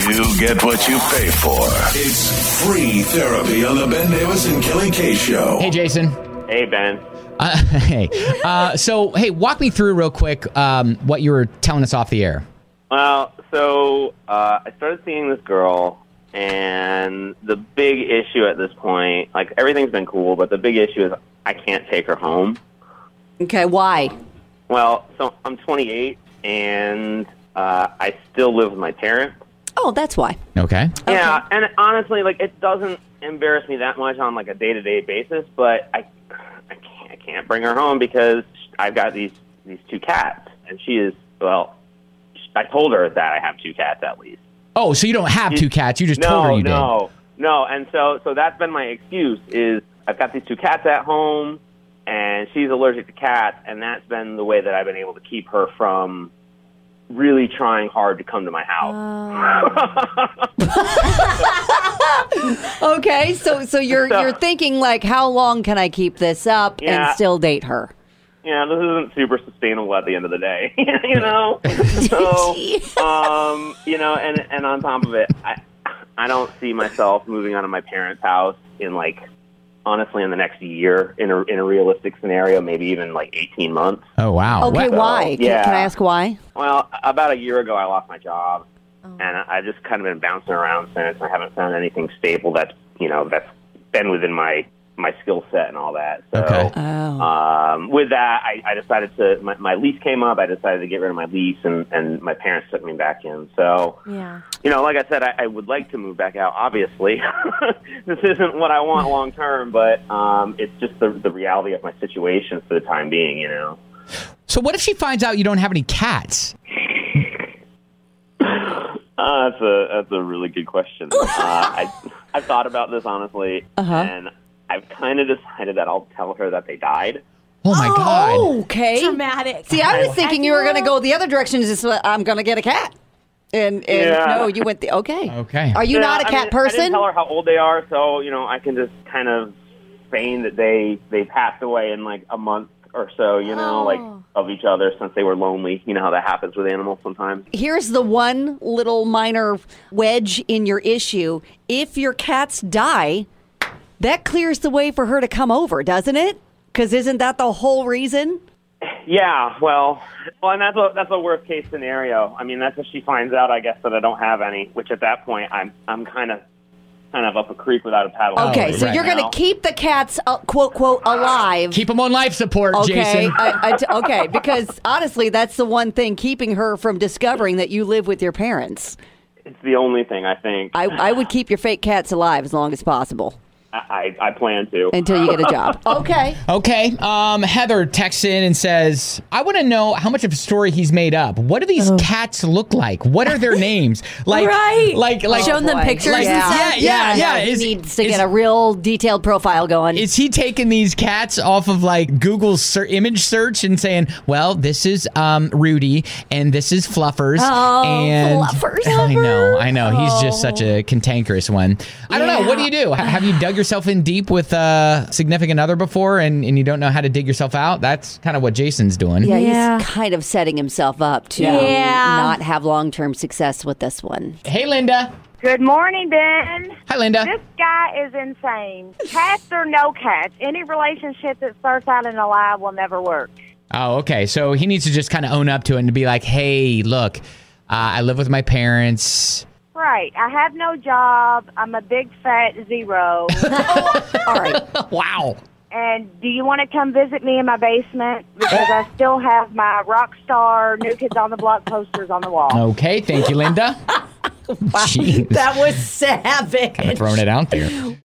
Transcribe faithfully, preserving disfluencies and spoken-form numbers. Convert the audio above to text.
You get what you pay for. It's free therapy on the Ben Davis and Kelly K Show. Hey, Jason. Hey, Ben. Uh, hey. Uh, so, hey, walk me through real quick um, what you were telling us off the air. Well, so uh, I started seeing this girl, and the big issue at this point, like everything's been cool, but the big issue is I can't take her home. Okay, why? Well, so I'm twenty-eight, and uh, I still live with my parents. Oh, that's why. Okay. Yeah, Okay. and honestly, like it doesn't embarrass me that much on like a day-to-day basis, but I, I can't, I can't bring her home because I've got these these two cats, and she is well. I told her that I have two cats at least. Oh, so you don't have two cats. You just no, told her you no, no. And so, so that's been my excuse is I've got these two cats at home, and she's allergic to cats, and that's been the way that I've been able to keep her from really trying hard to come to my house. Oh. Okay, so so you're So- you're thinking like, how long can I keep this up Yeah. and still date her? Yeah, this isn't super sustainable at the end of the day, you know. So, um, you know, and and on top of it, I I don't see myself moving out of my parents' house in like honestly in the next year in a in a realistic scenario, maybe even like eighteen months. did. Oh, wow. Okay, What- why? Can, yeah. can I ask why? Well, about a year ago, I lost my job, and I- I've just kind of been bouncing around since. I haven't found anything stable that's you know that's been within my my skill set and all that. So, Okay. Oh. um, with that, I, I decided to. My, my lease came up. I decided to get rid of my lease, and and my parents took me back in. So, Yeah. you know, like I said, I, I would like to move back out. Obviously, this isn't what I want long term, but um, it's just the the reality of my situation for the time being. You know. So what if she finds out you don't have any cats? Uh, that's a that's a really good question. Uh, I I've thought about this honestly, Uh-huh. and I've kind of decided that I'll tell her that they died. Oh, my God. Okay. Dramatic. See, I was thinking you were going to go the other direction. Is just, uh, I'm going to get a cat. And, and Yeah. no, you went the okay. Okay. Are you Yeah, not a I cat mean, I didn't person? tell her how old they are, so you know I can just kind of feign that they they passed away in like a month or so, you know, Oh. like of each other since they were lonely. You know how that happens with animals sometimes. Here's the one little minor wedge in your issue. If your cats die, that clears the way for her to come over, doesn't it? Because isn't that the whole reason? Yeah, well, well, and that's a that's a worst case scenario. I mean, that's if she finds out, I guess, that I don't have any. Which at that point, I'm I'm kind of kind of up a creek without a paddle. Okay, Oh, so right you're going now. to keep the cats, uh, quote, quote, alive. Keep them on life support, Okay, Jason. I, I t- okay, because honestly, that's the one thing keeping her from discovering that you live with your parents. It's the only thing I think. I, I would keep your fake cats alive as long as possible I, I, I plan to. until you get a job. Okay. Okay. Um, Heather texts in and says, I want to know how much of a story he's made up. What do these cats look like? What are their names? Like, Right. like, like, Showing them boy. pictures like, and yeah, stuff. yeah, yeah. He Is- needs to is- get a real detailed profile going. Is he taking these cats off of like Google's ser- image search and saying, well, this is um, Rudy and this is Fluffers. Oh, and Fluffers. I know, I know. He's just such a cantankerous one. I don't know. What do you do? H- have you dug yourself in deep with a significant other before and, and you don't know how to dig yourself out? That's kind of what Jason's doing. yeah, Yeah. he's kind of setting himself up to Yeah. not have long-term success with this one. Hey, Linda. Good morning, Ben. Hi, Linda. This guy is insane. Cats or no cats, any relationship that starts out in a lie will never work. Oh, okay. So he needs to just kind of own up to it and to be like, hey, look, uh, I live with my parents. Right. I have no job. I'm a big fat zero. All right. Wow. And do you want to come visit me in my basement? Because I still have my rock star New Kids on the Block posters on the wall. Okay. Thank you, Linda. Jeez. That was savage. Kind of throwing it out there.